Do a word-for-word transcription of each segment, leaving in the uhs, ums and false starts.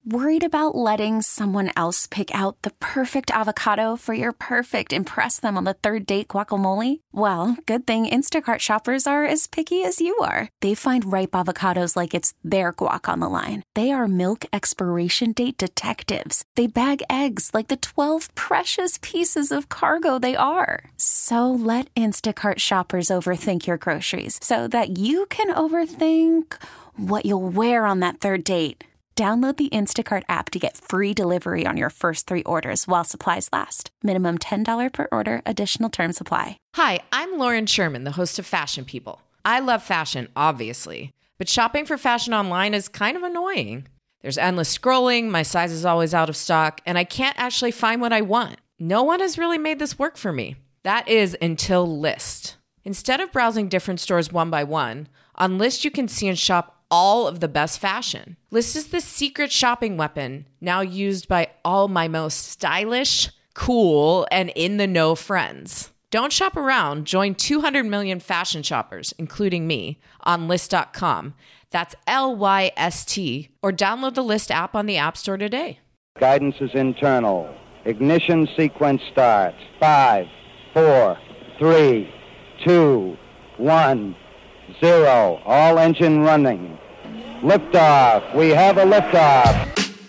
Worried about letting someone else pick out the perfect avocado for your perfect impress them on the third date guacamole? Well, good thing Instacart shoppers are as picky as you are. They find ripe avocados like it's their guac on the line. They are milk expiration date detectives. They bag eggs like the twelve precious pieces of cargo they are. So let Instacart shoppers overthink your groceries so that you can overthink what you'll wear on that third date. Download the Instacart app to get free delivery on your first three orders while supplies last. Minimum ten dollars per order. Additional terms apply. Hi, I'm Lauren Sherman, the host of Fashion People. I love fashion, obviously, but shopping for fashion online is kind of annoying. There's endless scrolling, my size is always out of stock, and I can't actually find what I want. No one has really made this work for me. That is until Lyst. Instead of browsing different stores one by one, on Lyst you can see and shop all of the best fashion. Lyst is the secret shopping weapon now used by all my most stylish, cool, and in-the-know friends. Don't shop around. Join two hundred million fashion shoppers, including me, on Lyst dot com. That's L Y S T. Or download the Lyst app on the App Store today. Guidance is internal. Ignition sequence starts. Five, four, three, two, one, zero. All engine running. Liftoff. We have a liftoff.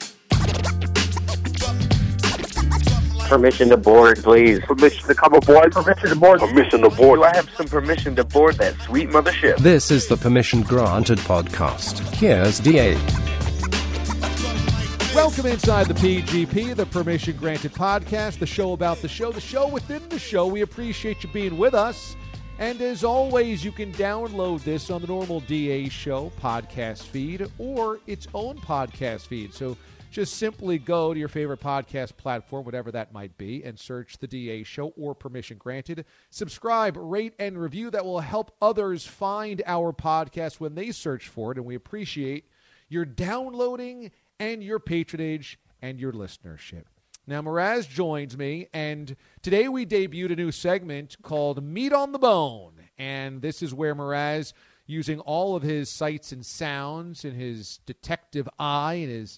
Permission to board, please. Permission to come aboard. Permission to board. Permission to board. Do I have some permission to board that sweet mothership? This is the Permission Granted podcast. Here's D A. Welcome inside the P G P, the Permission Granted podcast, the show about the show, the show within the show. We appreciate you being with us. And as always, you can download this on the normal D A Show podcast feed or its own podcast feed. So just simply go to your favorite podcast platform, whatever that might be, and search the D A Show or Permission Granted. Subscribe, rate, and review. That will help others find our podcast when they search for it. And we appreciate your downloading and your patronage and your listenership. Now, Mraz joins me, and today we debuted a new segment called Meat on the Bone. And this is where Mraz, using all of his sights and sounds and his detective eye and his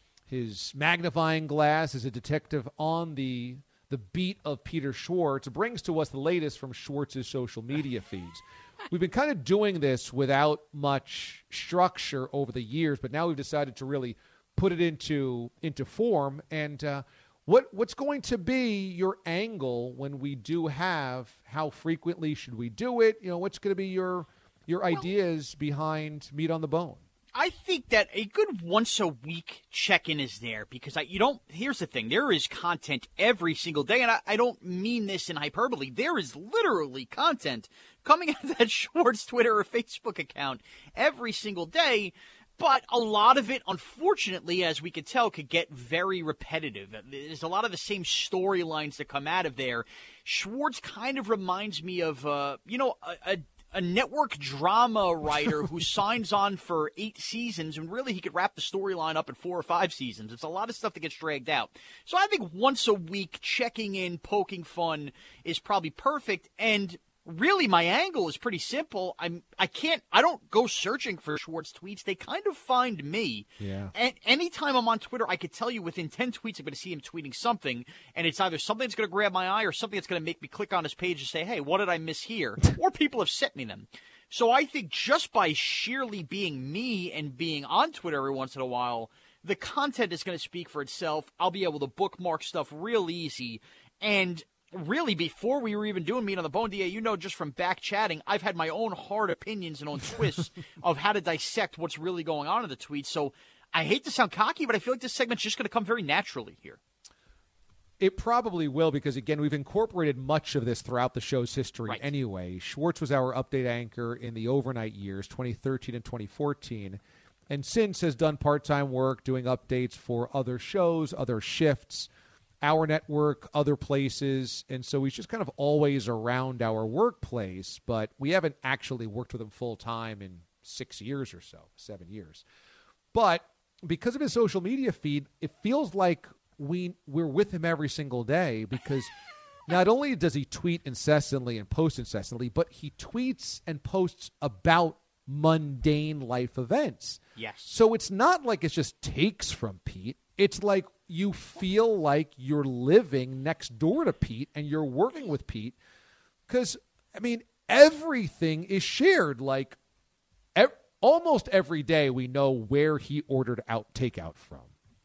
his magnifying glass as a detective on the the beat of Peter Schwartz, brings to us the latest from Schwartz's social media feeds. We've been kind of doing this without much structure over the years, but now we've decided to really put it into into form. And uh, what what's going to be your angle when we do have? How frequently should we do it? You know, what's going to be your your ideas behind Meat on the Bone? I think that a good once-a-week check-in is there because I, you don't – here's the thing. There is content every single day, and I, I don't mean this in hyperbole. There is literally content coming out of that Schwartz Twitter or Facebook account every single day, but a lot of it, unfortunately, as we could tell, could get very repetitive. There's a lot of the same storylines that come out of there. Schwartz kind of reminds me of, uh, you know, a, a a network drama writer who signs on for eight seasons, and really he could wrap the storyline up in four or five seasons. It's a lot of stuff that gets dragged out. So I think once a week, checking in, poking fun is probably perfect. And really, my angle is pretty simple. I'm, I can't, I don't go searching for Schwartz tweets. They kind of find me. Yeah. And anytime I'm on Twitter, I could tell you within ten tweets, I'm going to see him tweeting something. And it's either something that's going to grab my eye or something that's going to make me click on his page and say, hey, what did I miss here? Or people have sent me them. So I think just by sheerly being me and being on Twitter every once in a while, the content is going to speak for itself. I'll be able to bookmark stuff real easy. And really, before we were even doing Meat on the Bone, D A, you know, just from back chatting, I've had my own hard opinions and own twists of how to dissect what's really going on in the tweets. So I hate to sound cocky, but I feel like this segment's just going to come very naturally here. It probably will because, again, we've incorporated much of this throughout the show's history right. anyway. Schwartz was our update anchor in the overnight years, twenty thirteen and twenty fourteen, and since has done part-time work doing updates for other shows, other shifts, our network, other places, and so he's just kind of always around our workplace, but we haven't actually worked with him full-time in six years or so, seven years. But because of his social media feed, it feels like we, we're with him every single day because not only does he tweet incessantly and post incessantly, but he tweets and posts about mundane life events. Yes. So it's not like it's just takes from Pete. It's like you feel like you're living next door to Pete and you're working with Pete because, I mean, everything is shared. Like ev- almost every day we know where he ordered out takeout from.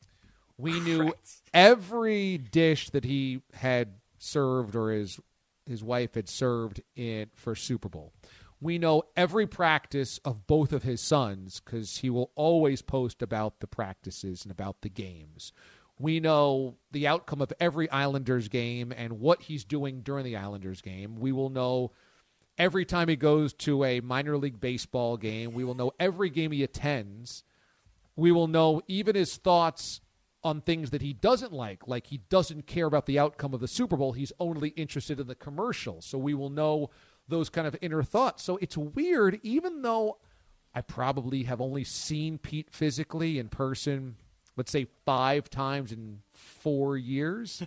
We knew Right. every dish that he had served or his his wife had served in for Super Bowl. We know every practice of both of his sons because he will always post about the practices and about the games. We know the outcome of every Islanders game and what he's doing during the Islanders game. We will know every time he goes to a minor league baseball game. We will know every game he attends. We will know even his thoughts on things that he doesn't like, like he doesn't care about the outcome of the Super Bowl. He's only interested in the commercial. So we will know those kind of inner thoughts. So it's weird, even though I probably have only seen Pete physically in person, let's say five times in four years.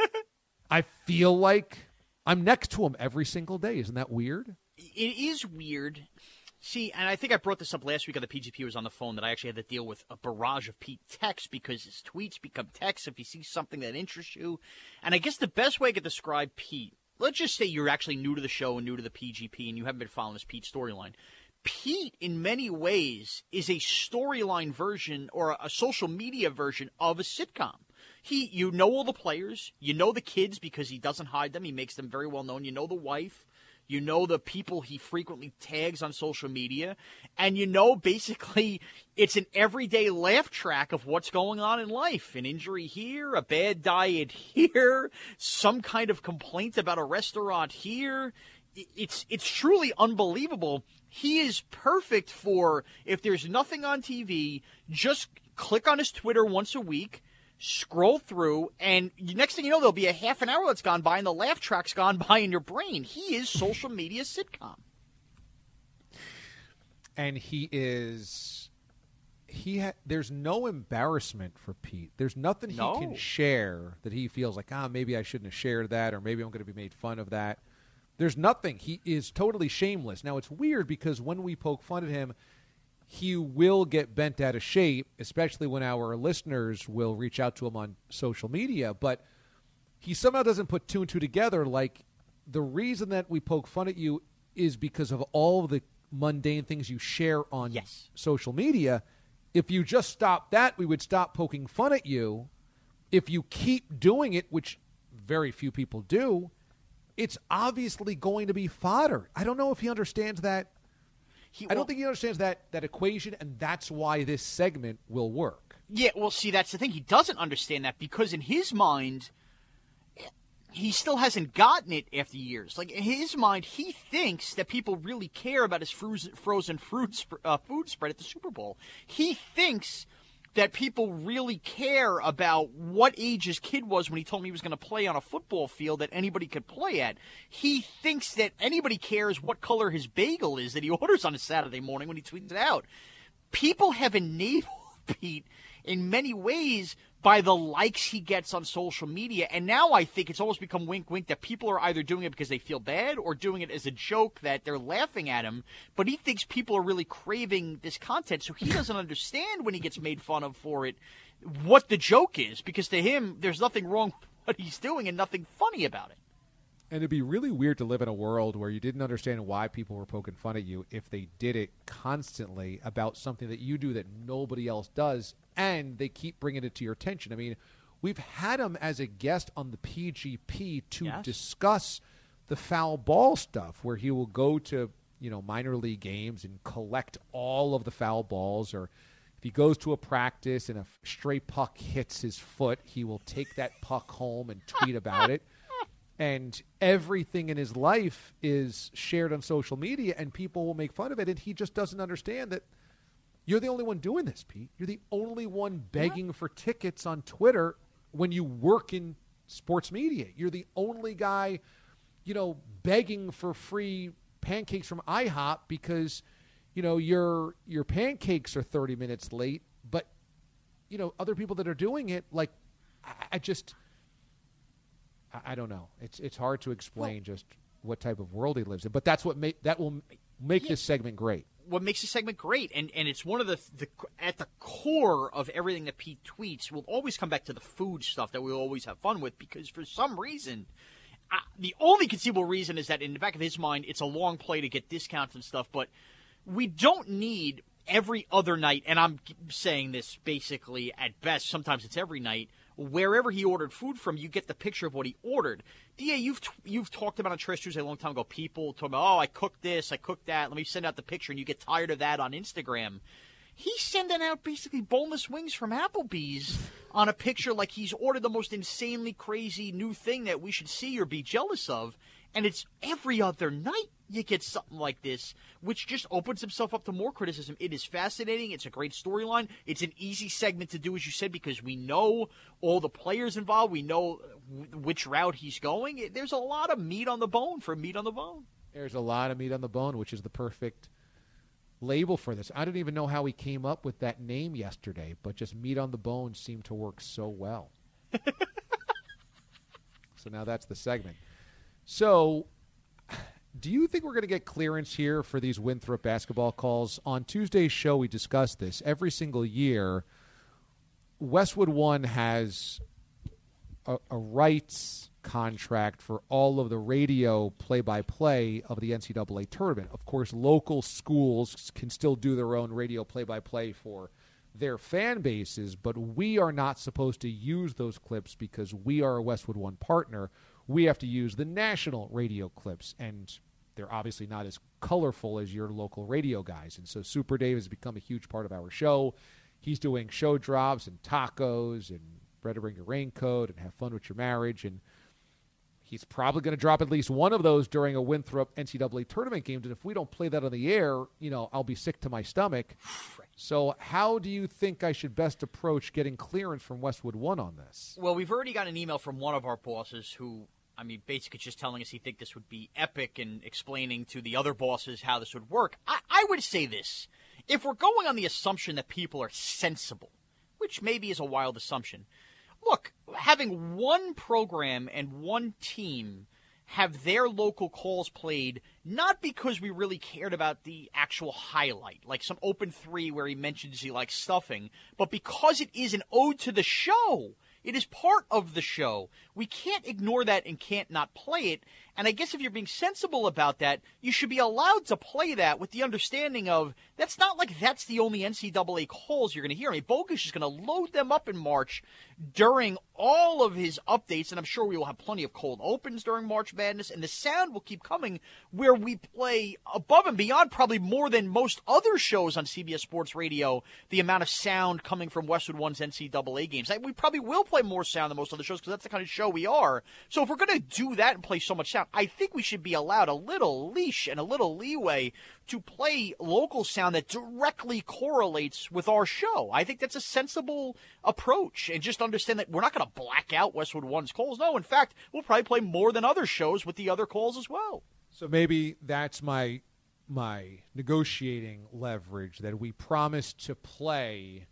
I feel like I'm next to him every single day. Isn't that weird? It is weird. See, and I think I brought this up last week on the P G P was on the phone that I actually had to deal with a barrage of Pete texts because his tweets become texts if he sees something that interests you. And I guess the best way I could describe Pete, let's just say you're actually new to the show and new to the P G P and you haven't been following this Pete storyline. Pete, in many ways, is a storyline version or a social media version of a sitcom. He, you know all the players, you know the kids because he doesn't hide them, he makes them very well known, you know the wife. You know the people he frequently tags on social media. And you know basically it's an everyday laugh track of what's going on in life. An injury here, a bad diet here, some kind of complaint about a restaurant here. It's it's truly unbelievable. He is perfect for, if there's nothing on T V, just click on his Twitter once a week, scroll through, and next thing you know, there'll be a half an hour that's gone by, and the laugh track's gone by in your brain. He is social media sitcom. And he is, he ha- there's no embarrassment for Pete. There's nothing he No. can share that he feels like, ah, maybe I shouldn't have shared that, or maybe I'm going to be made fun of that. There's nothing. He is totally shameless. Now, it's weird because when we poke fun at him, he will get bent out of shape, especially when our listeners will reach out to him on social media. But he somehow doesn't put two and two together. Like, the reason that we poke fun at you is because of all the mundane things you share on Yes. social media. If you just stop that, we would stop poking fun at you. If you keep doing it, which very few people do, it's obviously going to be fodder. I don't know if he understands that. He, I well, don't think he understands that that equation, and that's why this segment will work. Yeah, well, see, that's the thing. He doesn't understand that because in his mind, he still hasn't gotten it after years. Like, in his mind, he thinks that people really care about his frozen, frozen fruit sp- uh, food spread at the Super Bowl. He thinks that people really care about what age his kid was when he told me he was going to play on a football field that anybody could play at. He thinks that anybody cares what color his bagel is that he orders on a Saturday morning when he tweets it out. People have enabled Pete in many ways by the likes he gets on social media. And now I think it's almost become wink-wink that people are either doing it because they feel bad or doing it as a joke that they're laughing at him. But he thinks people are really craving this content, so he doesn't understand when he gets made fun of for it what the joke is. Because to him, there's nothing wrong with what he's doing and nothing funny about it. And it'd be really weird to live in a world where you didn't understand why people were poking fun at you if they did it constantly about something that you do that nobody else does, and they keep bringing it to your attention. I mean, we've had him as a guest on the P G P to Yes. discuss the foul ball stuff, where he will go to, you know, minor league games and collect all of the foul balls, or if he goes to a practice and a stray puck hits his foot, he will take that puck home and tweet about it. And everything in his life is shared on social media, and people will make fun of it, and he just doesn't understand that you're the only one doing this, Pete. You're the only one begging what? for tickets on Twitter when you work in sports media. You're the only guy, you know, begging for free pancakes from IHOP because, you know, your your pancakes are thirty minutes late, but, you know, other people that are doing it, like, I, I just... I don't know. It's it's hard to explain well, just what type of world he lives in, but that's what make that will make yeah. this segment great. what makes the segment great, and and it's one of the the at the core of everything that Pete tweets. We'll always come back to the food stuff that we always have fun with, because for some reason, I, the only conceivable reason is that in the back of his mind, it's a long play to get discounts and stuff. But we don't need every other night, and I'm saying this basically at best. Sometimes it's every night. Wherever he ordered food from, you get the picture of what he ordered. D A, you've t- you've talked about on Trash Tuesday a long time ago. People talk about, oh, I cooked this, I cooked that. Let me send out the picture, and you get tired of that on Instagram. He's sending out basically boneless wings from Applebee's on a picture like he's ordered the most insanely crazy new thing that we should see or be jealous of. And it's every other night you get something like this, which just opens himself up to more criticism. It is fascinating. It's a great storyline. It's an easy segment to do, as you said, because we know all the players involved. We know which route he's going. There's a lot of meat on the bone for meat on the bone. There's a lot of meat on the bone, which is the perfect label for this. I don't even know how he came up with that name yesterday, but just meat on the bone seemed to work so well. So now that's the segment. So do you think we're going to get clearance here for these Winthrop basketball calls? On Tuesday's show, we discussed this. Every single year, Westwood One has a, a rights contract for all of the radio play-by-play of the N C double A tournament. Of course, local schools can still do their own radio play-by-play for their fan bases, but we are not supposed to use those clips because we are a Westwood One partner. We have to use the national radio clips, and they're obviously not as colorful as your local radio guys. And so Super Dave has become a huge part of our show. He's doing show drops and tacos and Bread to Bring Your Raincoat and Have Fun with Your Marriage. And he's probably going to drop at least one of those during a Winthrop N C double A tournament game. And if we don't play that on the air, you know, I'll be sick to my stomach. So how do you think I should best approach getting clearance from Westwood One on this? Well, we've already got an email from one of our bosses who, I mean, basically just telling us he think this would be epic and explaining to the other bosses how this would work. I, I would say this. If we're going on the assumption that people are sensible, which maybe is a wild assumption, look, having one program and one team have their local calls played, not because we really cared about the actual highlight, like some open three where he mentions he likes stuffing, but because it is an ode to the show. It is part of the show. We can't ignore that and can't not play it. And I guess if you're being sensible about that, you should be allowed to play that with the understanding of that's not like that's the only N C double A calls you're going to hear. I mean, Bogusch is going to load them up in March during all of his updates, and I'm sure we will have plenty of cold opens during March Madness, and the sound will keep coming where we play above and beyond probably more than most other shows on C B S Sports Radio, the amount of sound coming from Westwood One's N C double A games. We probably will play more sound than most other shows because that's the kind of show we are. So if we're going to do that and play so much sound, I think we should be allowed a little leash and a little leeway to play local sound that directly correlates with our show. I think that's a sensible approach, and just understand that we're not going to black out Westwood One's calls. No, in fact, we'll probably play more than other shows with the other calls as well. So maybe that's my my negotiating leverage, that we promise to play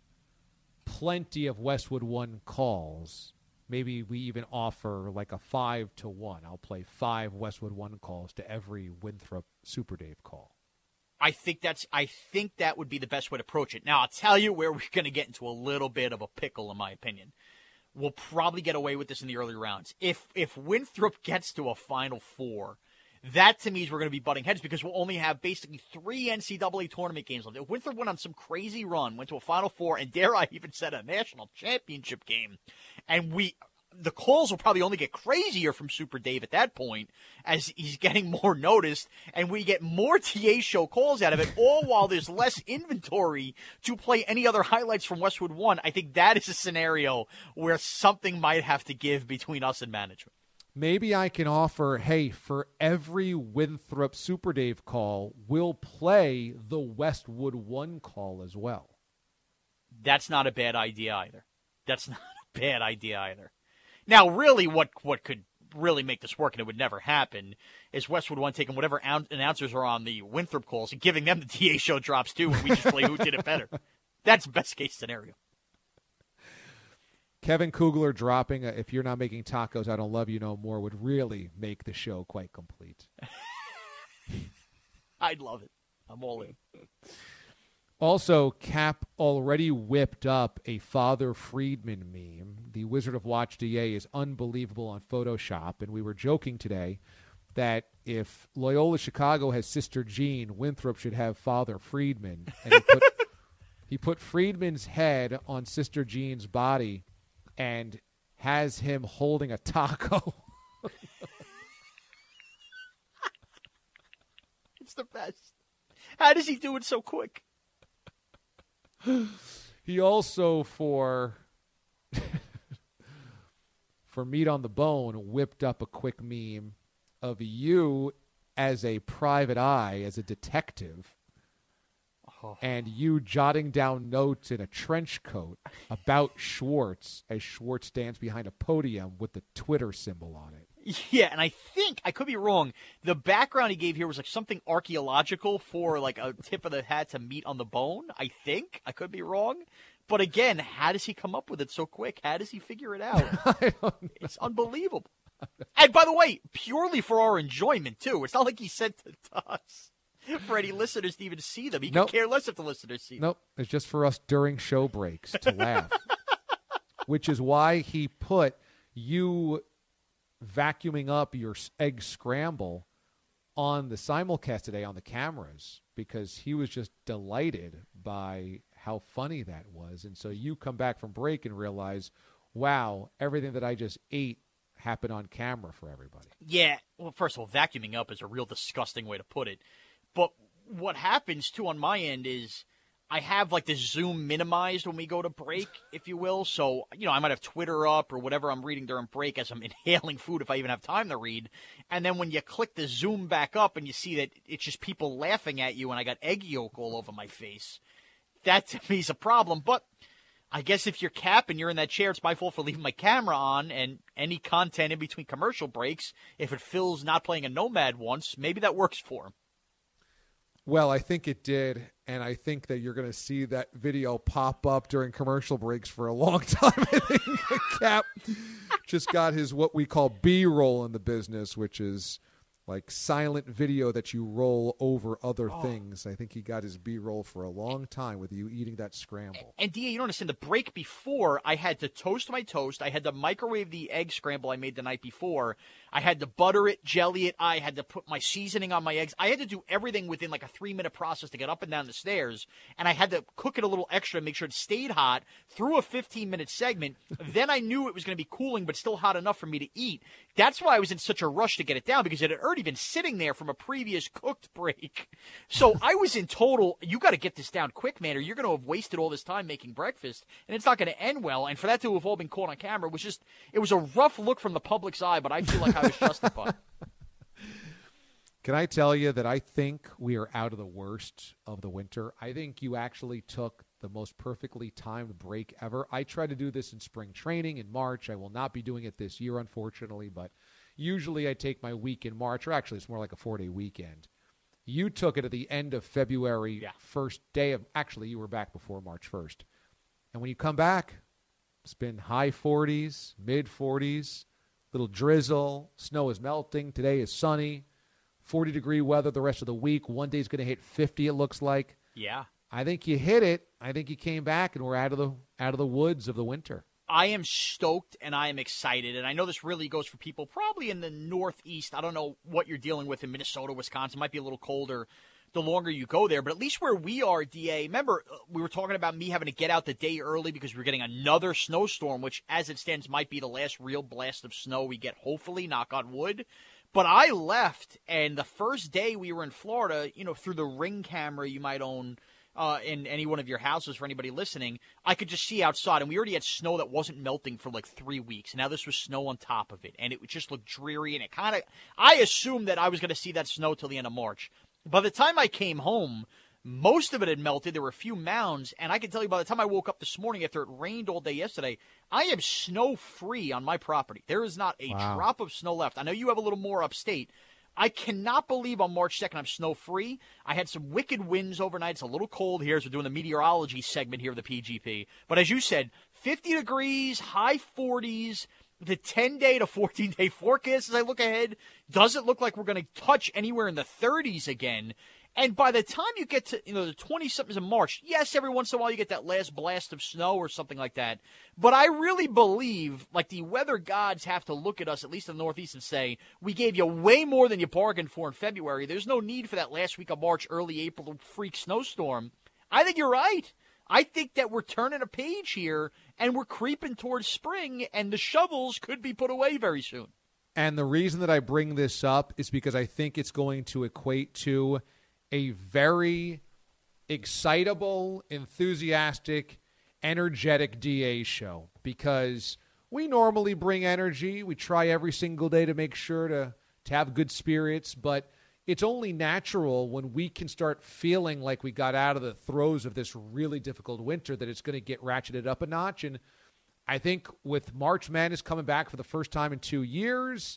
plenty of Westwood One calls. Maybe we even offer like a five to one. I'll play five Westwood One calls to every Winthrop Super Dave call. I think that's. I think that would be the best way to approach it. Now, I'll tell you where we're going to get into a little bit of a pickle, in my opinion. We'll probably get away with this in the early rounds. If if Winthrop gets to a Final Four, that to me is we're going to be butting heads because we'll only have basically three N C double A tournament games left. If Winthrop went on some crazy run, went to a Final Four, and dare I even said a national championship game, and we. The calls will probably only get crazier from Super Dave at that point as he's getting more noticed, and we get more T A show calls out of it, all while there's less inventory to play any other highlights from Westwood One. I think that is a scenario where something might have to give between us and management. Maybe I can offer, hey, for every Winthrop Super Dave call, we'll play the Westwood One call as well. That's not a bad idea either. That's not a bad idea either. Now, really, what what could really make this work, and it would never happen, is Westwood One taking whatever announcers are on the Winthrop calls and giving them the T A show drops, too, and we just play who did it better. That's best-case scenario. Kevin Kugler dropping a, if you're not making tacos, I don't love you no more, would really make the show quite complete. I'd love it. I'm all in. Also, Cap already whipped up a Father Friedman meme. The Wizard of Watch D A is unbelievable on Photoshop, and we were joking today that if Loyola Chicago has Sister Jean, Winthrop should have Father Friedman. And he put, he put Friedman's head on Sister Jean's body and has him holding a taco. It's the best. How does he do it so quick? He also, for for Meat on the Bone, whipped up a quick meme of you as a private eye, as a detective, oh. and you jotting down notes in a trench coat about Schwartz as Schwartz stands behind a podium with the Twitter symbol on it. Yeah, and I think, I could be wrong, the background he gave here was like something archaeological for like a tip of the hat to Meat on the Bone, I think. I could be wrong. But again, how does he come up with it so quick? How does he figure it out? I don't know. It's unbelievable. And by the way, purely for our enjoyment, too. It's not like he sent it to us for any listeners to even see them. He nope. could care less if the listeners see them. Nope, it's just for us during show breaks to laugh. Which is why he put you vacuuming up your egg scramble on the simulcast today on the cameras, because he was just delighted by how funny that was. And so you come back from break and realize, wow, everything that I just ate happened on camera for everybody. Yeah. Well, first of all, vacuuming up is a real disgusting way to put it. But what happens, too, on my end is I have, like, the Zoom minimized when we go to break, if you will. So, you know, I might have Twitter up or whatever I'm reading during break as I'm inhaling food if I even have time to read. And then when you click the Zoom back up and you see that it's just people laughing at you and I got egg yolk all over my face, that to me is a problem. But I guess if you're Cap and you're in that chair, it's my fault for leaving my camera on, and any content in between commercial breaks, if it fills not playing a Nomad once, maybe that works for him. Well, I think it did, and I think that you're going to see that video pop up during commercial breaks for a long time. I think Cap just got his what we call B-roll in the business, which is like silent video that you roll over other oh. things. I think he got his B-roll for a long time with you eating that scramble. And, and D A, you don't understand, the break before, I had to toast my toast. I had to microwave the egg scramble I made the night before. I had to butter it, jelly it. I had to put my seasoning on my eggs. I had to do everything within like a three-minute process to get up and down the stairs. And I had to cook it a little extra to make sure it stayed hot through a fifteen-minute segment. Then I knew it was going to be cooling but still hot enough for me to eat. That's why I was in such a rush to get it down, because it had already been sitting there from a previous cooked break. So I was in total, you got to get this down quick, man, or you're going to have wasted all this time making breakfast, and it's not going to end well. And for that to have all been caught on camera was just, it was a rough look from the public's eye, but I feel like I was justified. Can I tell you that I think we are out of the worst of the winter? I think you actually took the most perfectly timed break ever. I tried to do this in spring training in March. I will not be doing it this year, unfortunately, but usually I take my week in March, or actually it's more like a four-day weekend. You took it at the end of February, yeah. first day of, actually you were back before March first. And when you come back, it's been high forties, mid forties, little drizzle, snow is melting. Today is sunny, forty-degree weather the rest of the week. One day's going to hit fifty, it looks like. Yeah. I think you hit it. I think you came back, and we're out of the out of the woods of the winter. I am stoked, and I am excited, and I know this really goes for people probably in the Northeast. I don't know what you're dealing with in Minnesota, Wisconsin. It might be a little colder the longer you go there, but at least where we are, D A, remember, we were talking about me having to get out the day early because we're getting another snowstorm, which, as it stands, might be the last real blast of snow we get, hopefully, knock on wood. But I left, and the first day we were in Florida, you know, through the Ring camera you might own uh, in any one of your houses for anybody listening, I could just see outside, and we already had snow that wasn't melting for like three weeks. And now this was snow on top of it, and it would just look dreary, and it kind of, I assumed that I was going to see that snow till the end of March. By the time I came home, most of it had melted. There were a few mounds, and I can tell you by the time I woke up this morning after it rained all day yesterday, I am snow-free on my property. There is not a wow. drop of snow left. I know you have a little more upstate. I cannot believe on March second I'm snow-free. I had some wicked winds overnight. It's a little cold here as we're doing the meteorology segment here of the P G P. But as you said, fifty degrees, high forties, the ten-day to fourteen-day forecast as I look ahead doesn't look like we're going to touch anywhere in the thirties again. And by the time you get to, you know, the twenty-somethings of March, yes, every once in a while you get that last blast of snow or something like that. But I really believe, like, the weather gods have to look at us, at least in the Northeast, and say, we gave you way more than you bargained for in February. There's no need for that last week of March, early April freak snowstorm. I think you're right. I think that we're turning a page here, and we're creeping towards spring, and the shovels could be put away very soon. And the reason that I bring this up is because I think it's going to equate to a very excitable, enthusiastic, energetic D A show, because we normally bring energy. We try every single day to make sure to, to have good spirits, but it's only natural when we can start feeling like we got out of the throes of this really difficult winter that it's going to get ratcheted up a notch. And I think with March Madness coming back for the first time in two years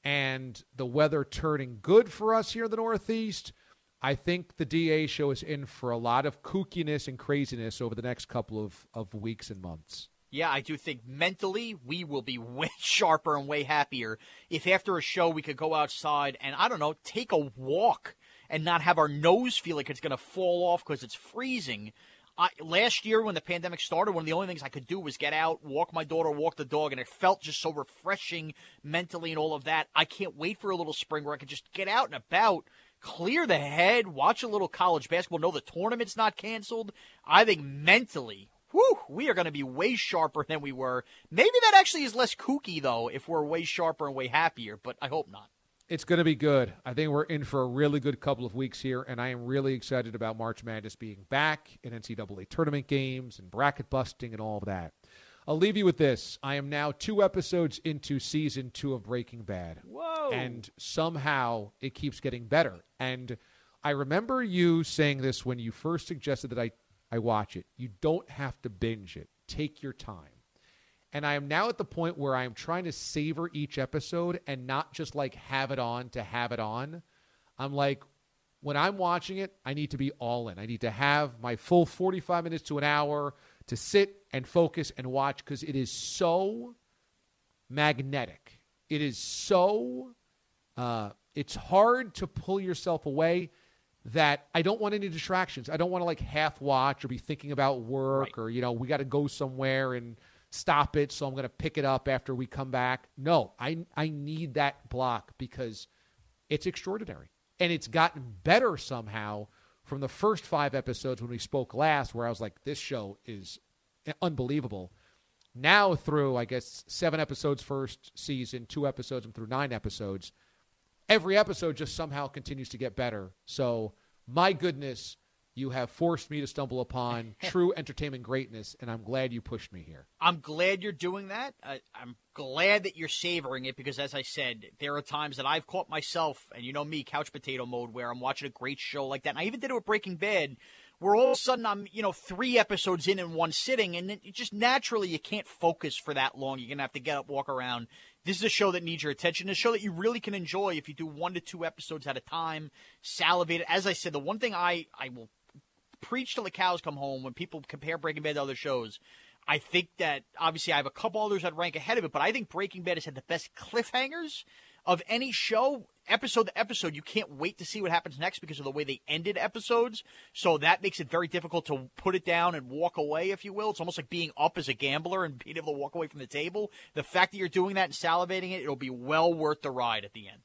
and the weather turning good for us here in the Northeast, I think the D A show is in for a lot of kookiness and craziness over the next couple of, of weeks and months. Yeah, I do think mentally we will be way sharper and way happier if after a show we could go outside and, I don't know, take a walk and not have our nose feel like it's going to fall off because it's freezing. I, last year when the pandemic started, one of the only things I could do was get out, walk my daughter, walk the dog, and it felt just so refreshing mentally and all of that. I can't wait for a little spring where I could just get out and about, clear the head, watch a little college basketball, know the tournament's not canceled. I think mentally, whew, we are going to be way sharper than we were. Maybe that actually is less kooky, though, if we're way sharper and way happier, but I hope not. It's going to be good. I think we're in for a really good couple of weeks here, and I am really excited about March Madness being back in N C double A tournament games and bracket busting and all of that. I'll leave you with this. I am now two episodes into season two of Breaking Bad. Whoa. And somehow it keeps getting better. And I remember you saying this when you first suggested that I, I watch it. You don't have to binge it. Take your time. And I am now at the point where I am trying to savor each episode and not just like have it on to have it on. I'm like, when I'm watching it, I need to be all in. I need to have my full forty-five minutes to an hour to sit and focus and watch, because it is so magnetic. It is so, uh, it's hard to pull yourself away that I don't want any distractions. I don't want to like half watch or be thinking about work right. or, you know, we got to go somewhere and stop it, so I'm going to pick it up after we come back. No, I I need that block because it's extraordinary. And it's gotten better somehow from the first five episodes when we spoke last, where I was like, this show is unbelievable. Now through, I guess, seven episodes first season, two episodes, and through nine episodes, every episode just somehow continues to get better. So, my goodness, you have forced me to stumble upon true entertainment greatness, and I'm glad you pushed me here. I'm glad you're doing that. I, I'm glad that you're savoring it because, as I said, there are times that I've caught myself, and you know me, couch potato mode, where I'm watching a great show like that. And I even did it with Breaking Bad, where all of a sudden I'm, you know, three episodes in in one sitting, and it just naturally you can't focus for that long. You're going to have to get up, walk around. This is a show that needs your attention, a show that you really can enjoy if you do one to two episodes at a time, salivate it. As I said, the one thing I, I will preach till the cows come home when people compare Breaking Bad to other shows, I think that, obviously, I have a couple others that rank ahead of it, but I think Breaking Bad has had the best cliffhangers of any show, episode to episode. You can't wait to see what happens next because of the way they ended episodes, so that makes it very difficult to put it down and walk away, if you will. It's almost like being up as a gambler and being able to walk away from the table. The fact that you're doing that and salivating it, it'll be well worth the ride at the end.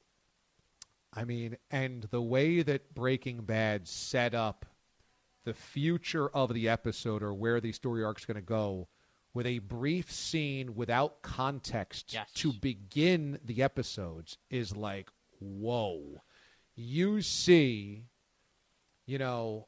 I mean, and the way that Breaking Bad set up the future of the episode or where the story arc is going to go with a brief scene without context yes. to begin the episodes is like, whoa. You see, you know,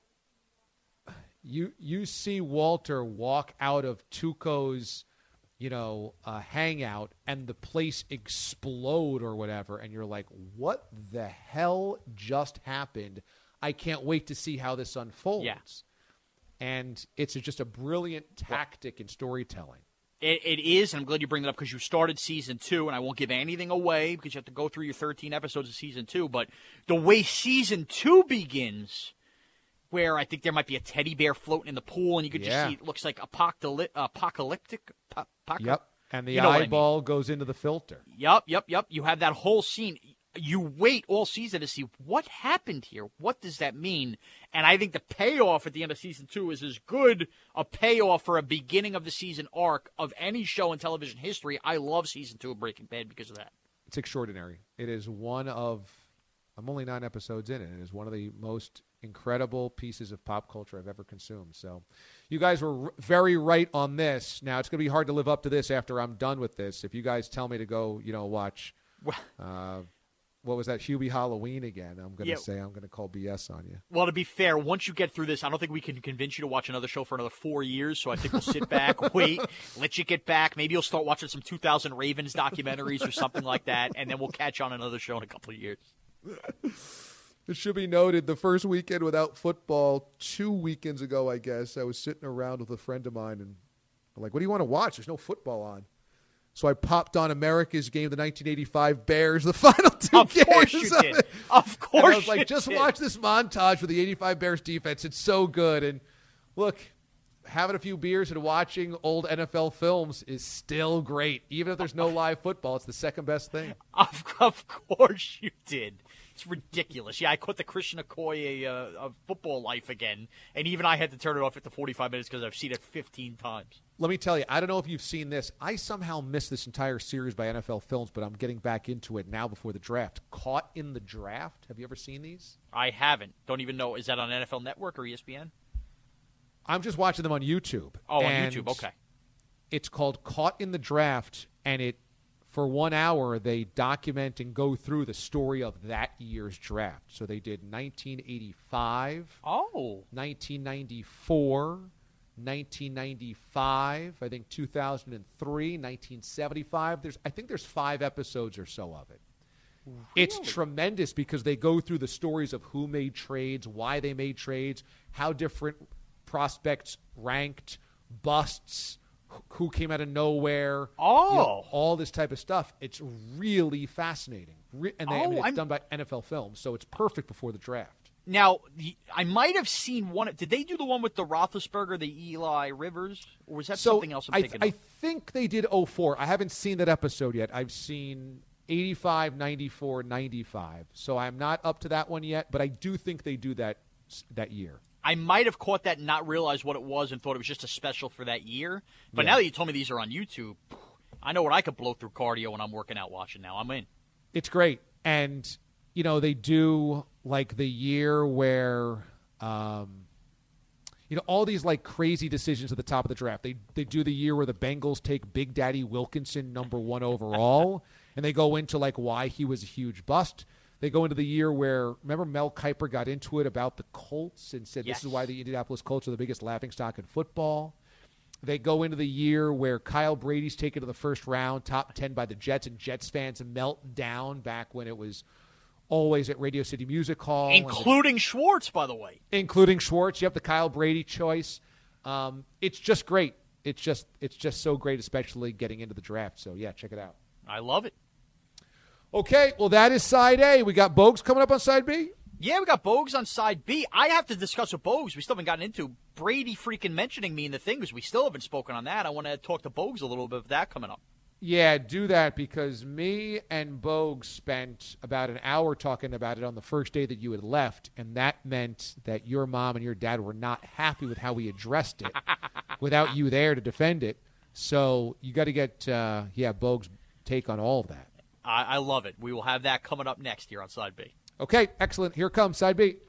you you see Walter walk out of Tuco's, you know, uh, hangout and the place explode or whatever, and you're like, what the hell just happened? I can't wait to see how this unfolds. Yeah. And it's just a brilliant tactic in storytelling. It, it is, and I'm glad you bring that up because you started season two, and I won't give anything away because you have to go through your thirteen episodes of season two. But the way season two begins, where I think there might be a teddy bear floating in the pool, and you could just yeah. see it looks like apocalyptic. apocalyptic po- yep. And the you know eyeball I mean. goes into the filter. Yep, yep, yep. You have that whole scene. you wait all season to see what happened here. What does that mean? And I think the payoff at the end of season two is as good a payoff for a beginning of the season arc of any show in television history. I love season two of Breaking Bad because of that. It's extraordinary. It is one of, I'm only nine episodes in it. It is one of the most incredible pieces of pop culture I've ever consumed. So you guys were r- very right on this. Now, it's going to be hard to live up to this after I'm done with this. If you guys tell me to go, you know, watch, uh, what was that, Hubie Halloween again, I'm going to yeah. say I'm going to call B S on you. Well, to be fair, once you get through this, I don't think we can convince you to watch another show for another four years. So I think we'll sit back, wait, let you get back. Maybe you'll start watching some two thousand Ravens documentaries or something like that, and then we'll catch on another show in a couple of years. It should be noted, the first weekend without football, two weekends ago, I guess, I was sitting around with a friend of mine, and I'm like, what do you want to watch? There's no football on. So I popped on America's game, the nineteen eighty-five Bears, the final two of games. Of course you did. Of course and I was like, you just did. watch this montage for the eighty-five Bears defense. It's so good. And look, having a few beers and watching old N F L films is still great. Even if there's no live football, it's the second best thing. Of, of course you did. It's ridiculous. Yeah, I caught the Christian Okoye uh, of football life again, and even I had to turn it off after forty-five minutes because I've seen it fifteen times. Let me tell you, I don't know if you've seen this. I somehow missed this entire series by N F L Films, but I'm getting back into it now before the draft. Caught in the Draft. Have you ever seen these? I haven't. Don't even know. Is that on N F L Network or E S P N? I'm just watching them on YouTube. Oh, on YouTube. Okay. It's called Caught in the Draft, and it for one hour, they document and go through the story of that year's draft. So they did nineteen eighty-five, oh, nineteen ninety-four, nineteen ninety-five, I think two thousand three, nineteen seventy-five. There's, I think there's five episodes or so of it. Really? It's tremendous because they go through the stories of who made trades, why they made trades, how different prospects ranked, busts, who came out of nowhere, oh, you know, all this type of stuff. It's really fascinating. Re- and they, oh, I mean, it's I'm... done by N F L Films, so it's perfect before the draft. Now, I might have seen one. Did they do the one with the Roethlisberger, the Eli Rivers, or was that so something else I'm I, thinking I of? think they did oh four. I haven't seen that episode yet. I've seen eighty-five, ninety-four, ninety-five. So I'm not up to that one yet, but I do think they do that that year. I might have caught that and not realized what it was and thought it was just a special for that year. But yeah. now that you told me these are on YouTube, I know what I could blow through cardio when I'm working out watching now. I'm in. It's great. And, you know, they do, like, the year where, um, you know, all these, like, crazy decisions at the top of the draft. They they do the year where the Bengals take Big Daddy Wilkinson, number one overall, and they go into, like, why he was a huge bust. They go into the year where, remember Mel Kiper got into it about the Colts and said yes. this is why the Indianapolis Colts are the biggest laughingstock in football. They go into the year where Kyle Brady's taken to the first round, top ten by the Jets, and Jets fans melt down back when it was always at Radio City Music Hall. Including the, Schwartz, by the way. Including Schwartz. You have the Kyle Brady choice. Um, it's just great. It's just it's just so great, especially getting into the draft. So, yeah, check it out. I love it. Okay, well, that is side A. We got Bogues coming up on side B? Yeah, we got Bogues on side B. I have to discuss with Bogues. We still haven't gotten into Brady freaking mentioning me in the thing because we still haven't spoken on that. I want to talk to Bogues a little bit of that coming up. Yeah, do that because me and Bogues spent about an hour talking about it on the first day that you had left, and that meant that your mom and your dad were not happy with how we addressed it without you there to defend it. So you got to get, uh, yeah, Bogues' take on all of that. I, I love it. We will have that coming up next here on Side B. Okay, excellent. Here comes Side B.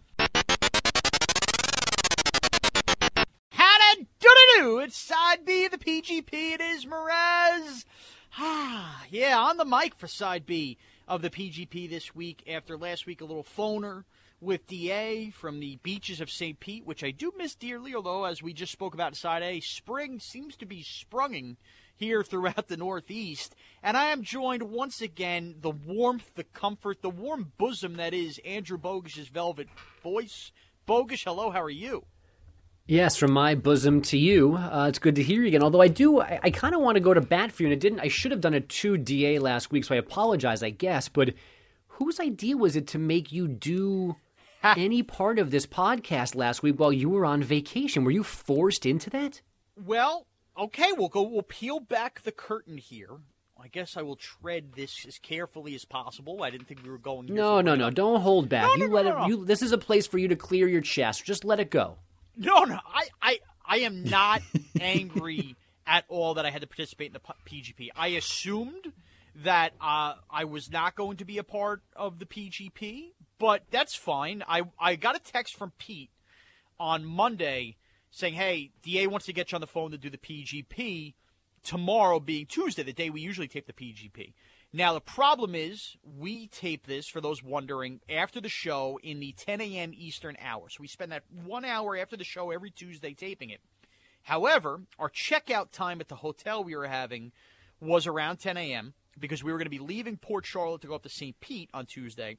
How to do-do-do? It's Side B of the P G P. It is Mraz. Ah, yeah, on the mic for Side B of the P G P this week after last week a little phoner with D A from the beaches of Saint Pete, which I do miss dearly, although as we just spoke about in Side A, spring seems to be sprunging here throughout the Northeast. And I am joined once again, the warmth, the comfort, the warm bosom that is Andrew Bogues' velvet voice. Bogues, hello, how are you? Yes, from my bosom to you. Uh, it's good to hear you again. Although I do, I, I kind of want to go to bat for you, and it didn't. I should have done it to D A last week, so I apologize, I guess. But whose idea was it to make you do any part of this podcast last week while you were on vacation? Were you forced into that? Well, okay, we'll go. We'll peel back the curtain here. I guess I will tread this as carefully as possible. I didn't think we were going. No, no, no. Don't hold back. No, you no, let no, it. no. You. This is a place for you to clear your chest. Just let it go. No, no. I, I, I am not angry at all that I had to participate in the P G P. I assumed that uh, I was not going to be a part of the P G P, but that's fine. I, I got a text from Pete on Monday saying, hey, D A wants to get you on the phone to do the P G P, tomorrow being Tuesday, the day we usually tape the P G P. Now, the problem is we tape this, for those wondering, after the show in the ten a.m. Eastern hour. So we spend that one hour after the show every Tuesday taping it. However, our checkout time at the hotel we were having was around ten a.m. because we were going to be leaving Port Charlotte to go up to Saint Pete on Tuesday.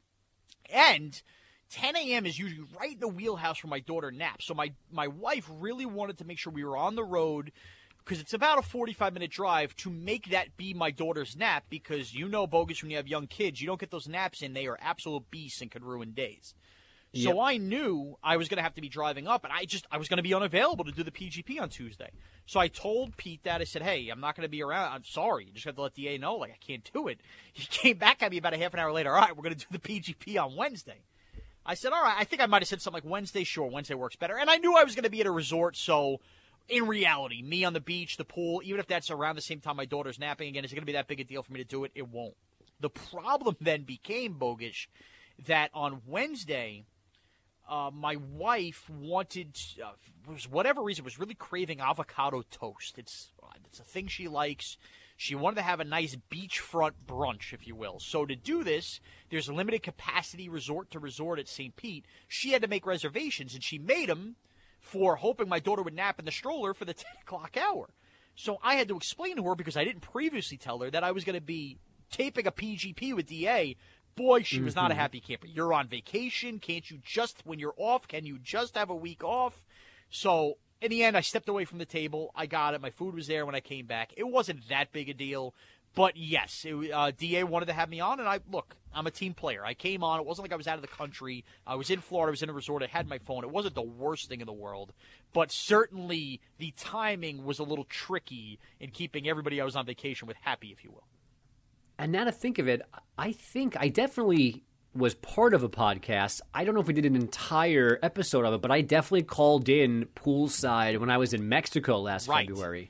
And ten a.m. is usually right in the wheelhouse for my daughter nap. So my, my wife really wanted to make sure we were on the road, because it's about a forty-five minute drive, to make that be my daughter's nap, because you know, Bogus, when you have young kids, you don't get those naps in, they are absolute beasts and can ruin days. So yep. I knew I was going to have to be driving up, and I just I was going to be unavailable to do the P G P on Tuesday. So I told Pete that. I said, hey, I'm not going to be around. I'm sorry. You just have to let D A know, like, I can't do it. He came back at me about a half an hour later. All right, we're going to do the P G P on Wednesday. I said, all right. I think I might have said something like Wednesday. Sure, Wednesday works better. And I knew I was going to be at a resort, so in reality, me on the beach, the pool, even if that's around the same time my daughter's napping again, is it going to be that big a deal for me to do it? It won't. The problem then became, Bogish, that on Wednesday, uh, my wife wanted, uh, for whatever reason, was really craving avocado toast. It's, it's a thing she likes. She wanted to have a nice beachfront brunch, if you will. So to do this, there's a limited capacity resort to resort at Saint Pete. She had to make reservations, and she made them for hoping my daughter would nap in the stroller for the ten o'clock hour. So I had to explain to her, because I didn't previously tell her, that I was going to be taping a P G P with D A. Boy, she was mm-hmm. not a happy camper. You're on vacation. Can't you just, when you're off, can you just have a week off? So in the end, I stepped away from the table. I got it. My food was there when I came back. It wasn't that big a deal. But, yes, it, uh, D A wanted to have me on, and I look, I'm a team player. I came on. It wasn't like I was out of the country. I was in Florida. I was in a resort. I had my phone. It wasn't the worst thing in the world. But certainly the timing was a little tricky in keeping everybody I was on vacation with happy, if you will. And now to think of it, I think I definitely was part of a podcast. I don't know if we did an entire episode of it, but I definitely called in poolside when I was in Mexico last right. February.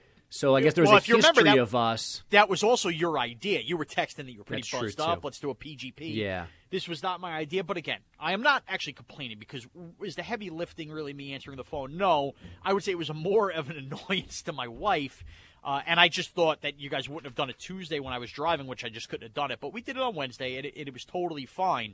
So I guess there was well, a history remember, that, of us. That was also your idea. You were texting that you were pretty That's buzzed true, up. too. Let's do a P G P. Yeah. This was not my idea. But again, I am not actually complaining, because is the heavy lifting really me answering the phone? No. I would say it was a more of an annoyance to my wife. Uh, and I just thought that you guys wouldn't have done it Tuesday when I was driving, which I just couldn't have done it. But we did it on Wednesday, and it, it was totally fine.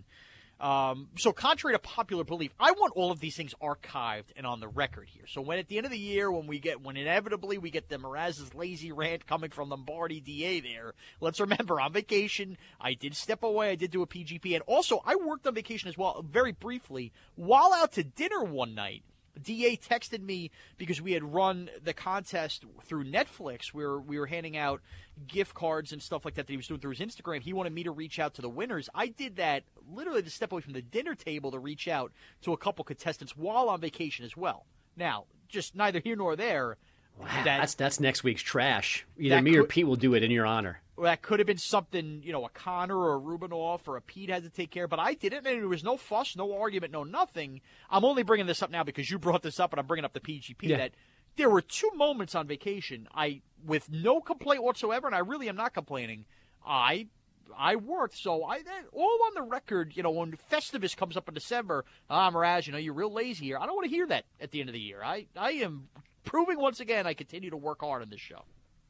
Um, so contrary to popular belief, I want all of these things archived and on the record here. So when at the end of the year, when we get, when inevitably we get the Mraz's lazy rant coming from Lombardi D A there, let's remember, on vacation, I did step away, I did do a P G P, and also I worked on vacation as well, very briefly, while out to dinner one night. D A texted me because we had run the contest through Netflix where we were handing out gift cards and stuff like that that he was doing through his Instagram. He wanted me to reach out to the winners. I did that literally to step away from the dinner table to reach out to a couple contestants while on vacation as well. Now, just neither here nor there. Wow, that, that's that's next week's trash. Either me could, or Pete will do it in your honor. That could have been something, you know, a Connor or a Rubinoff or a Pete had to take care of, but I didn't, and there was no fuss, no argument, no nothing. I'm only bringing this up now because you brought this up, and I'm bringing up the P G P, yeah. that there were two moments on vacation, I with no complaint whatsoever, and I really am not complaining, I I worked, so I all on the record, you know, when Festivus comes up in December, ah, Mraz, you know, you're real lazy here. I don't want to hear that at the end of the year. I, I am proving once again I continue to work hard on this show.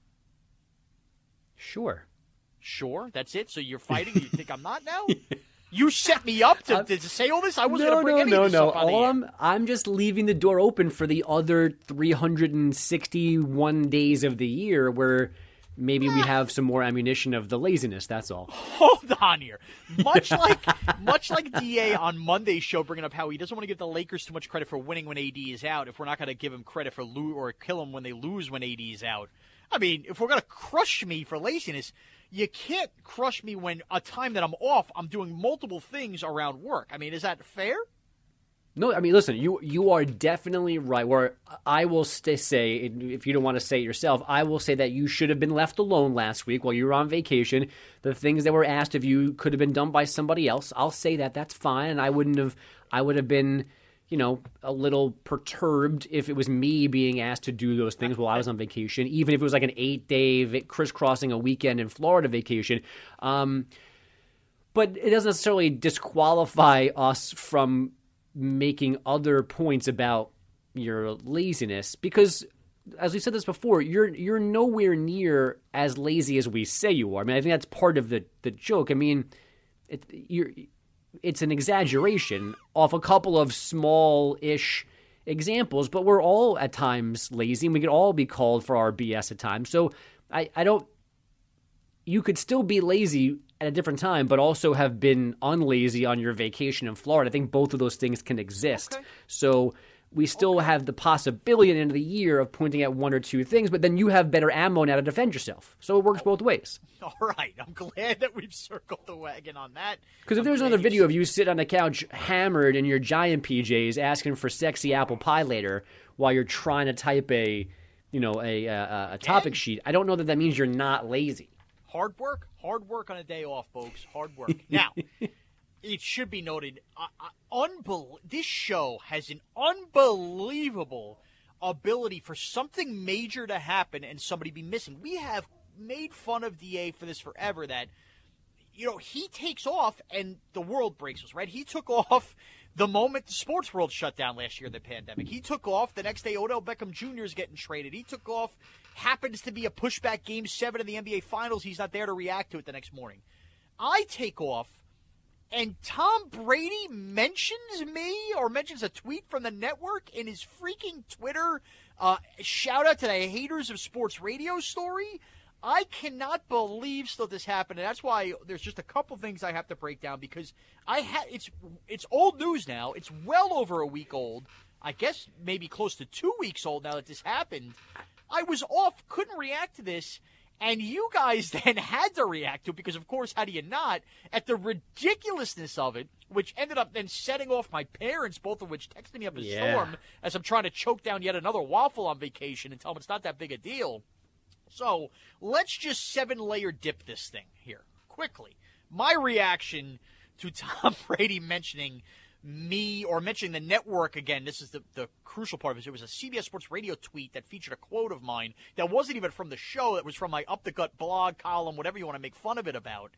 Sure. Sure, that's it? So you're fighting? You think I'm not now? You set me up to, to say all this? I wasn't no, going to bring no, any no, of this no. up on All the I'm, I'm just leaving the door open for the other three hundred sixty-one days of the year where maybe we have some more ammunition of the laziness, that's all. Hold on here. Much like much like D A on Monday's show bringing up how he doesn't want to give the Lakers too much credit for winning when A D is out if we're not going to give him credit for lose or kill him when they lose when A D is out. I mean, if we're going to crush me for laziness, you can't crush me when a time that I'm off, I'm doing multiple things around work. I mean, is that fair? No, I mean, listen, you you are definitely right. Where I will st- say, if you don't want to say it yourself, I will say that you should have been left alone last week while you were on vacation. The things that were asked of you could have been done by somebody else. I'll say that. That's fine. And I wouldn't have, I would have been, you know, a little perturbed if it was me being asked to do those things while I was on vacation, even if it was like an eight-day crisscrossing a weekend in Florida vacation. Um, but it doesn't necessarily disqualify us from making other points about your laziness, because as we said this before, you're you're nowhere near as lazy as we say you are. I mean, I think that's part of the, the joke. I mean, it, you're, it's an exaggeration off a couple of small-ish examples, but we're all at times lazy, and we could all be called for our B S at times. So I, I don't – you could still be lazy at a different time, but also have been unlazy on your vacation in Florida. I think both of those things can exist. Okay. So we still okay. have the possibility at the end of the year of pointing at one or two things, but then you have better ammo now to defend yourself. So it works both ways. All right. I'm glad that we've circled the wagon on that. Because if there's another video of you sitting on the couch hammered in your Giant P Js asking for sexy apple pie later while you're trying to type a, you know, a, a, a topic sheet, I don't know that that means you're not lazy. Hard work, hard work on a day off, folks. Hard work. Now, it should be noted, uh, uh, unbel- this show has an unbelievable ability for something major to happen and somebody be missing. We have made fun of D A for this forever, that, you know, he takes off and the world breaks us, right? He took off the moment the sports world shut down last year in the pandemic. He took off. The next day, Odell Beckham Junior is getting traded. He took off. Happens to be a pushback game seven in the N B A Finals. He's not there to react to it the next morning. I take off, and Tom Brady mentions me or mentions a tweet from the network in his freaking Twitter uh, shout out to the haters of sports radio story. I cannot believe still this happened, and that's why there's just a couple things I have to break down, because I ha- it's it's old news now. It's well over a week old. I guess maybe close to two weeks old now that this happened. I was off, couldn't react to this, and you guys then had to react to it because, of course, how do you not, at the ridiculousness of it, which ended up then setting off my parents, both of which texted me up a yeah. storm as I'm trying to choke down yet another waffle on vacation and tell them it's not that big a deal. So let's just seven-layer dip this thing here quickly. My reaction to Tom Brady mentioning me or mentioning the network again, this is the, the crucial part of it. It was a C B S Sports Radio tweet that featured a quote of mine that wasn't even from the show. It was from my Up the Gut blog, column, whatever you want to make fun of it about.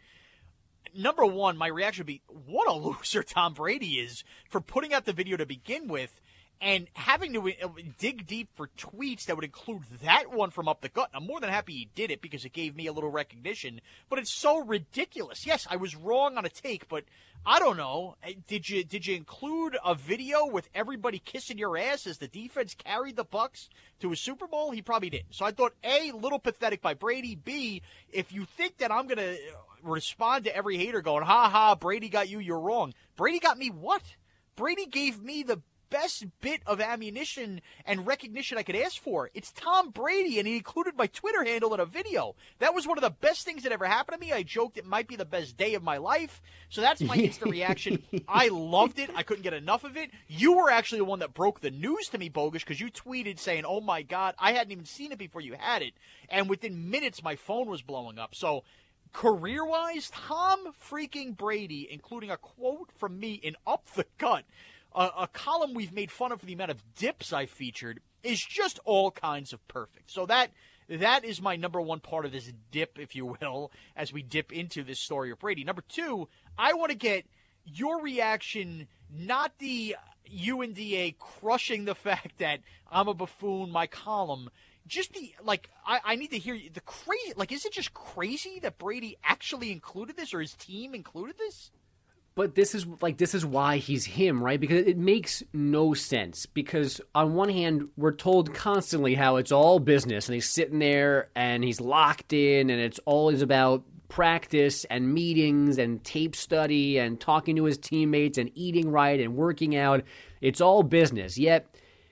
Number one, my reaction would be, what a loser Tom Brady is for putting out the video to begin with and having to dig deep for tweets that would include that one from Up the Gut. I'm more than happy he did it because it gave me a little recognition, but it's so ridiculous. Yes, I was wrong on a take, but I don't know. Did you did you include a video with everybody kissing your ass as the defense carried the Bucs to a Super Bowl? He probably didn't. So I thought, A, little pathetic by Brady. B, if you think that I'm going to respond to every hater going, ha ha, Brady got you, you're wrong. Brady got me what? Brady gave me the best bit of ammunition and recognition I could ask for. It's Tom Brady, and he included my Twitter handle in a video. That was one of the best things that ever happened to me. I joked it might be the best day of my life. So that's my instant reaction. I loved it. I couldn't get enough of it. You were actually the one that broke the news to me, Bogus, because you tweeted saying, oh my God, I hadn't even seen it before you had it. And within minutes, my phone was blowing up. So career-wise, Tom freaking Brady, including a quote from me in Up the Gut, A, a column we've made fun of for the amount of dips I featured, is just all kinds of perfect. So that that is my number one part of this dip, if you will, as we dip into this story of Brady. Number two, I want to get your reaction, not the U N D A crushing the fact that I'm a buffoon, my column. Just the, like, I, I need to hear the crazy, like, is it just crazy that Brady actually included this, or his team included this? But this is like this is why he's him, right? Because it makes no sense. Because on one hand, we're told constantly how it's all business, and he's sitting there and he's locked in, and it's always about practice and meetings and tape study and talking to his teammates and eating right and working out. It's all business. Yet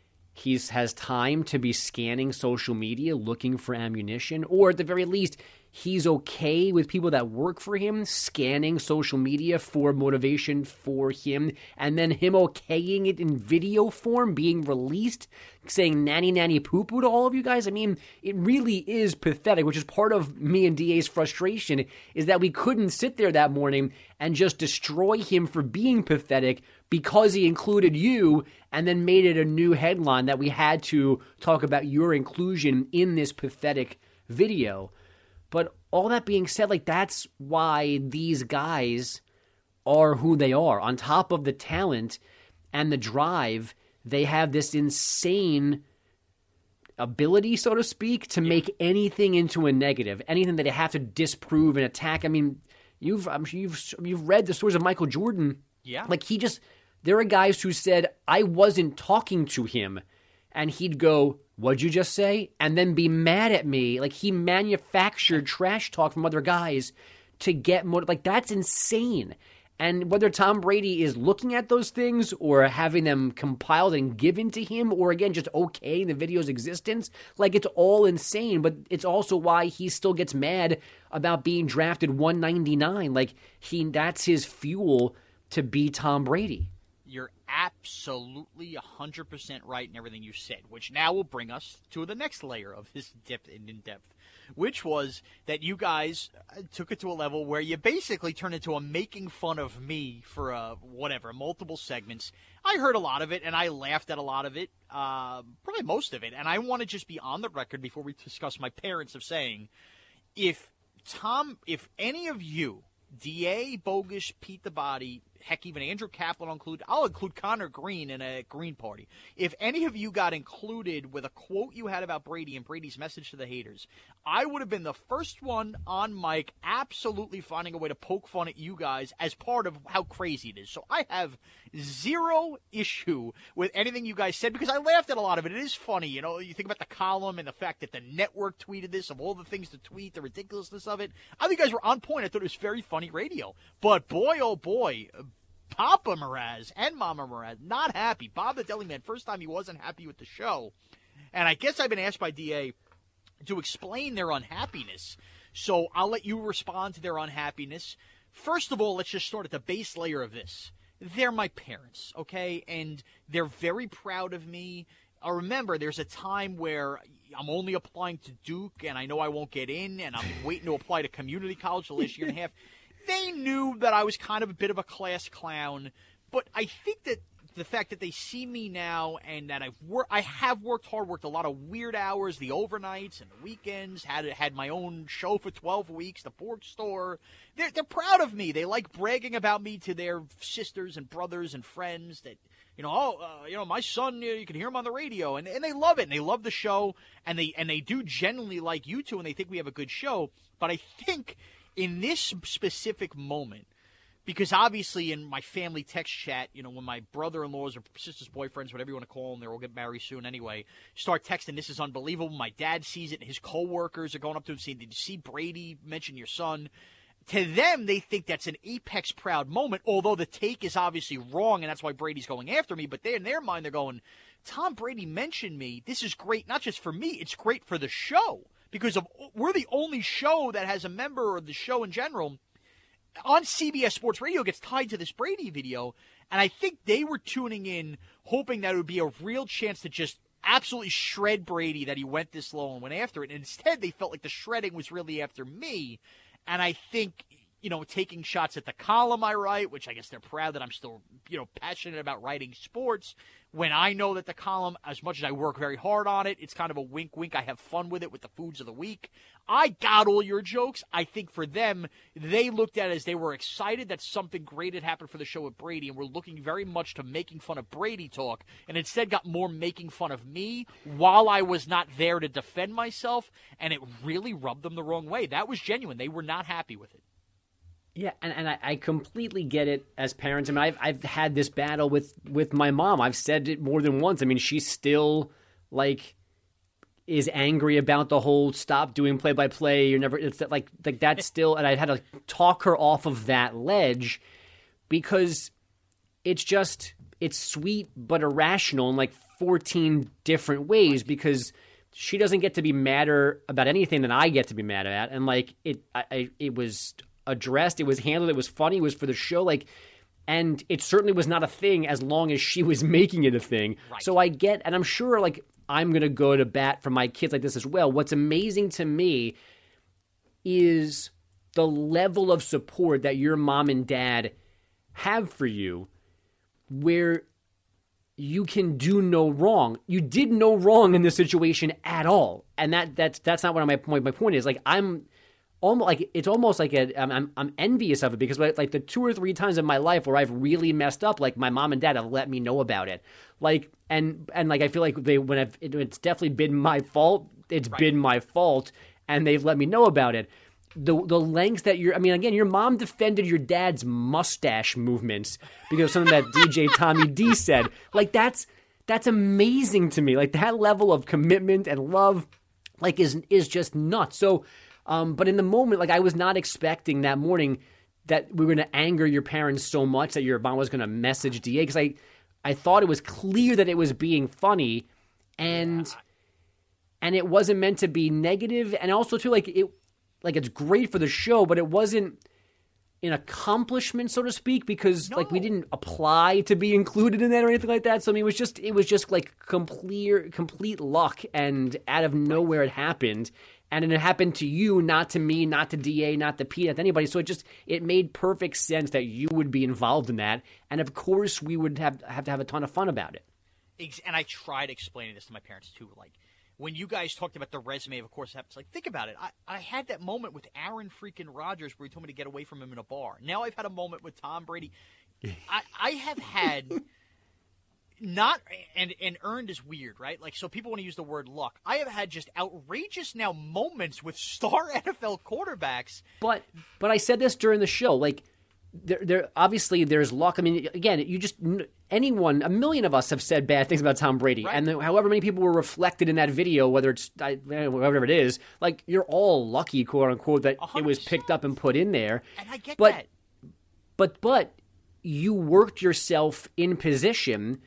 he has time to be scanning social media looking for ammunition, or at the very least, he's okay with people that work for him scanning social media for motivation for him, and then him okaying it in video form being released, saying nanny nanny poo poo to all of you guys. I mean, it really is pathetic, which is part of me and D A's frustration, is that we couldn't sit there that morning and just destroy him for being pathetic because he included you and then made it a new headline that we had to talk about your inclusion in this pathetic video. But all that being said, like, that's why these guys are who they are. On top of the talent and the drive, they have this insane ability, so to speak, to make anything into a negative, anything that they have to disprove and attack. I mean, you've I'm sure you've you've read the stories of Michael Jordan. Yeah. Like, he just, there are guys who said, I wasn't talking to him, and he'd go, what'd you just say? And then be mad at me. Like, he manufactured trash talk from other guys to get more. Like, that's insane. And whether Tom Brady is looking at those things or having them compiled and given to him, or again, just okaying the video's existence, like, it's all insane. But it's also why he still gets mad about being drafted one ninety-nine. Like, he, that's his fuel to be Tom Brady. You're absolutely one hundred percent right in everything you said, which now will bring us to the next layer of this depth and in-depth, which was that you guys took it to a level where you basically turned into a making fun of me for, uh, whatever, multiple segments. I heard a lot of it, and I laughed at a lot of it, uh, probably most of it, and I want to just be on the record before we discuss my parents of saying, if Tom, if any of you, D A, Bogus, Pete the Body, heck, even Andrew Kaplan, I'll include, I'll include Connor Green in a Green Party. If any of you got included with a quote you had about Brady and Brady's message to the haters, I would have been the first one on mic absolutely finding a way to poke fun at you guys as part of how crazy it is. So I have zero issue with anything you guys said because I laughed at a lot of it. It is funny. You know, you think about the column and the fact that the network tweeted this, of all the things to tweet, the ridiculousness of it. I think you guys were on point. I thought it was very funny radio. But boy, oh boy, Papa Mraz and Mama Mraz, not happy. Bob the Deli Man, first time he wasn't happy with the show. And I guess I've been asked by D A to explain their unhappiness. So I'll let you respond to their unhappiness. First of all, let's just start at the base layer of this. They're my parents, okay? And they're very proud of me. Uh, remember, there's a time where I'm only applying to Duke, and I know I won't get in, and I'm waiting to apply to community college the last year and a half. They knew that I was kind of a bit of a class clown, but I think that the fact that they see me now and that I've wor- I have worked hard, worked a lot of weird hours, the overnights and the weekends, had had my own show for twelve weeks, the pork store. They're, they're proud of me. They like bragging about me to their sisters and brothers and friends that, you know, oh, uh, you know, my son, you, know, you can hear him on the radio, and, and they love it, and they love the show, and they and they do genuinely like you two, and they think we have a good show. But I think in this specific moment, because obviously in my family text chat, you know, when my brother-in-laws or sister's boyfriends, whatever you want to call them, they'll all get married soon anyway, start texting, this is unbelievable. My dad sees it. His coworkers are going up to him saying, did you see Brady mention your son? To them, they think that's an apex proud moment, although the take is obviously wrong, and that's why Brady's going after me. But they, in their mind, they're going, Tom Brady mentioned me. This is great, not just for me. It's great for the show, because of we're the only show that has a member of the show in general on C B S Sports Radio gets tied to this Brady video, and I think they were tuning in hoping that it would be a real chance to just absolutely shred Brady, that he went this low and went after it. And instead, they felt like the shredding was really after me, and I think, you know, taking shots at the column I write, which I guess they're proud that I'm still, you know, passionate about writing sports, when I know that the column, as much as I work very hard on it, it's kind of a wink, wink. I have fun with it with the foods of the week. I got all your jokes. I think for them, they looked at it as they were excited that something great had happened for the show with Brady, and were looking very much to making fun of Brady talk, and instead got more making fun of me while I was not there to defend myself, and it really rubbed them the wrong way. That was genuine. They were not happy with it. Yeah, and, and I, I completely get it as parents. I mean, I've I've had this battle with, with my mom. I've said it more than once. I mean, she's still, like, is angry about the whole stop doing play-by-play. You're never – it's like like that's still – and I had to talk her off of that ledge because it's just – it's sweet but irrational in, like, fourteen different ways, because she doesn't get to be madder about anything than I get to be mad at. And like it, I, I, it was addressed, it was handled, it was funny, it was for the show. Like, and it certainly was not a thing as long as she was making it a thing. Right. So I get, and I'm sure like I'm going to go to bat for my kids like this as well. What's amazing to me is the level of support that your mom and dad have for you, where you can do no wrong. You did no wrong in this situation at all. And that that's that's not what my point my point is. Like I'm almost like it's almost like a, I'm, I'm I'm envious of it, because like the two or three times in my life where I've really messed up, like my mom and dad have let me know about it. Like and and like I feel like they when I've, it, it's definitely been my fault. It's right. been my fault, and they've let me know about it. The the lengths that you're, I mean, again, your mom defended your dad's mustache movements because of something that D J Tommy D said. Like that's that's amazing to me. Like that level of commitment and love, like is is just nuts. So, um, but in the moment, like I was not expecting that morning that we were going to anger your parents so much that your mom was going to message D A, because I I thought it was clear that it was being funny, and and it wasn't meant to be negative, and also too like it. Like, it's great for the show, but it wasn't an accomplishment, so to speak, because, no. like, we didn't apply to be included in that or anything like that. So, I mean, it was just, it was just like, complete, complete luck, and out of nowhere it happened. And it happened to you, not to me, not to D A, not to Pete, not to anybody. So, it just, it made perfect sense that you would be involved in that. And, of course, we would have, have to have a ton of fun about it. And I tried explaining this to my parents, too, like, when you guys talked about the resume, of course, it's like, think about it. I, I had that moment with Aaron freaking Rodgers where he told me to get away from him in a bar. Now I've had a moment with Tom Brady. I, I have had not and and earned is weird, right? Like, so people want to use the word luck. I have had just outrageous now moments with star N F L quarterbacks. But but I said this during the show, like. There, there obviously there's luck. I mean, again, you just anyone, a million of us have said bad things about Tom Brady, right. and the, however many people were reflected in that video, whether it's I, whatever it is, like you're all lucky, quote unquote, that one hundred percent it was picked up and put in there. And I get but, that. But but you worked yourself in position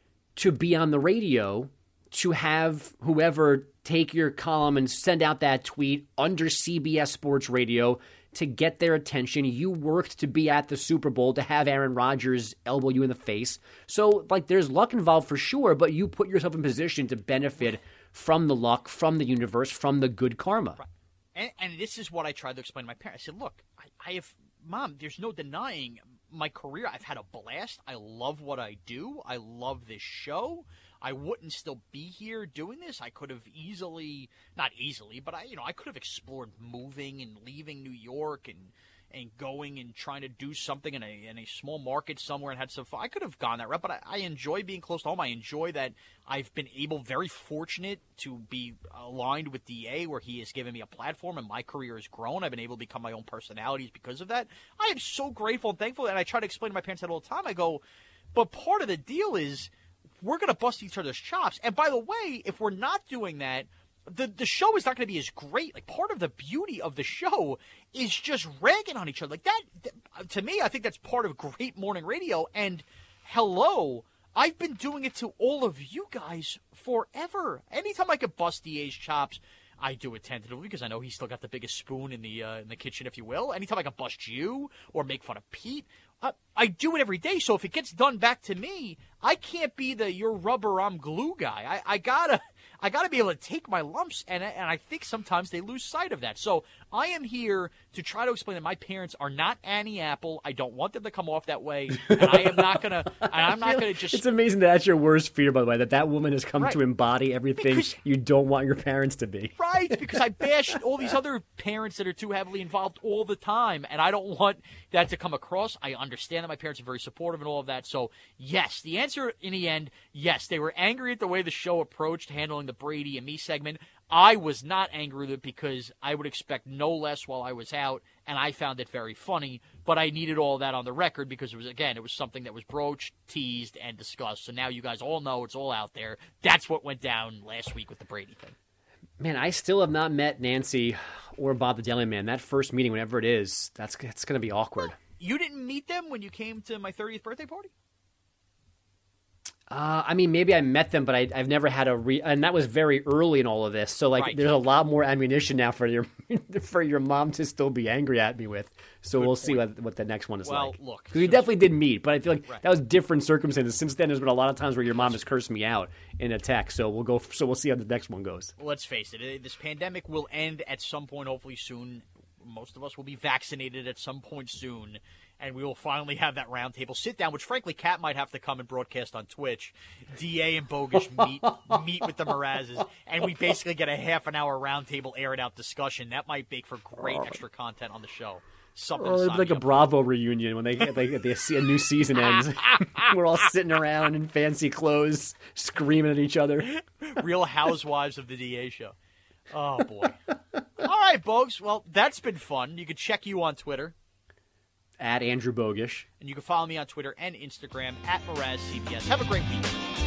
to be on the radio, to have whoever take your column and send out that tweet under C B S Sports Radio. To get their attention. You worked to be at the Super Bowl, to have Aaron Rodgers elbow you in the face. So, like, there's luck involved for sure, but you put yourself in position to benefit from the luck, from the universe, from the good karma. Right. And, and this is what I tried to explain to my parents. I said, look, I, I have, Mom, there's no denying my career. I've had a blast. I love what I do. I love this show. I wouldn't still be here doing this. I could have easily, not easily, but I, you know, I could have explored moving and leaving New York and and going and trying to do something in a in a small market somewhere and had some fun. I could have gone that route, but I, I enjoy being close to home. I enjoy that I've been able, very fortunate to be aligned with D A, where he has given me a platform and my career has grown. I've been able to become my own personalities because of that. I am so grateful and thankful, and I try to explain to my parents that all the time. I go, but part of the deal is, we're going to bust each other's chops. And by the way, if we're not doing that, the the show is not going to be as great. Like, part of the beauty of the show is just ragging on each other. Like, that, that, to me, I think that's part of great morning radio. And hello, I've been doing it to all of you guys forever. Anytime I could bust D A's chops, I do it tentatively because I know he's still got the biggest spoon in the uh, in the kitchen, if you will. Anytime I can bust you or make fun of Pete, uh, I do it every day. So if it gets done back to me, I can't be the you're rubber, I'm glue guy. I, I gotta I gotta be able to take my lumps, and and I think sometimes they lose sight of that. So I am here to try to explain that my parents are not Annie Apple. I don't want them to come off that way, and I am not gonna. And I'm not gonna just. It's amazing that that's your worst fear, by the way, that that woman has come right. to embody everything because, you don't want your parents to be. Right, because I bash all these other parents that are too heavily involved all the time, and I don't want that to come across. I understand that my parents are very supportive and all of that. So yes, the answer in the end, yes, they were angry at the way the show approached handling the Brady and me segment. I was not angry with it because I would expect no less while I was out, and I found it very funny. But I needed all that on the record because it was, again, it was something that was broached, teased, and discussed. So now you guys all know, it's all out there. That's what went down last week with the Brady thing. Man, I still have not met Nancy or Bob the Deli Man. That first meeting, whenever it is, that's it's going to be awkward. Well, you didn't meet them when you came to my thirtieth birthday party? Uh, I mean, maybe I met them, but I, I've never had a re- and that was very early in all of this. So like, right. There's a lot more ammunition now for your for your mom to still be angry at me with. So Good we'll point. see what, what the next one is well, like. Well, look, because we definitely did meet, but I feel like right. that was different circumstances. Since then, there's been a lot of times where your mom has cursed me out in a text. So we'll go. So we'll see how the next one goes. Let's face it, this pandemic will end at some point, hopefully soon. Most of us will be vaccinated at some point soon. And we will finally have that roundtable sit down, which frankly, Kat might have to come and broadcast on Twitch. D A and Bogusch meet meet with the Mrazes, and we basically get a half an hour roundtable aired out discussion. That might make for great extra content on the show. Something or like a Bravo for. reunion when they they, they see a new season ends. We're all sitting around in fancy clothes, screaming at each other. Real Housewives of the D A show. Oh boy! All right, Bogues. Well, that's been fun. You can check you on Twitter. At Andrew Bogusch. And you can follow me on Twitter and Instagram at Mraz C B S. Have a great weekend.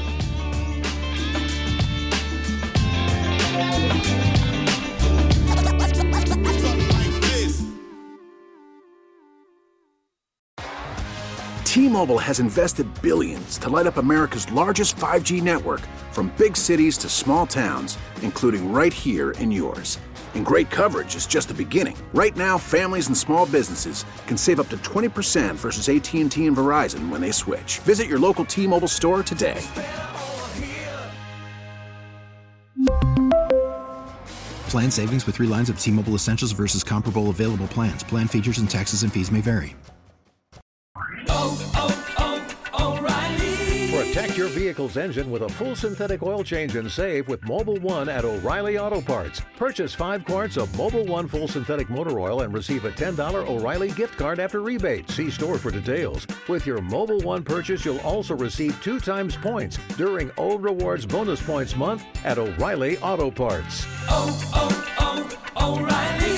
T-Mobile has invested billions to light up America's largest five G network, from big cities to small towns, including right here in yours. And great coverage is just the beginning. Right now, families and small businesses can save up to twenty percent versus A T and T and Verizon when they switch. Visit your local T-Mobile store today. Plan savings with three lines of T-Mobile Essentials versus comparable available plans. Plan features and taxes and fees may vary. Oh, oh, oh, O'Reilly. Protect your vehicle's engine with a full synthetic oil change and save with Mobil one at O'Reilly Auto Parts. Purchase five quarts of Mobil one full synthetic motor oil and receive a ten dollars O'Reilly gift card after rebate. See store for details. With your Mobil one purchase, you'll also receive two times points during O Rewards Bonus Points Month at O'Reilly Auto Parts. Oh, oh, oh, O'Reilly